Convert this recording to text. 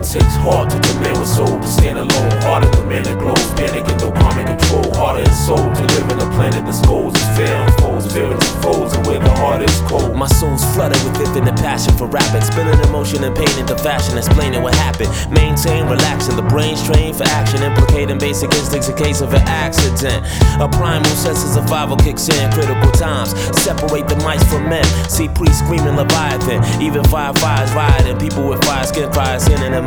takes heart to command with soul to stand alone. Harder to man the glows, panic and dopamine control. Harder in soul to live in a planet that scolds is fair. Foes, feelings and foes, and where the heart is cold. My soul's flooded with infinite passion for rapping, spilling emotion and pain into fashion, explaining what happened. Maintain, relaxing, the brain's trained for action, implicating basic instincts in case of an accident. A primal sense of survival kicks in critical times. Separate the mice from men. See priests screaming Leviathan. Even firefighters rioting. People with fire skin cries in and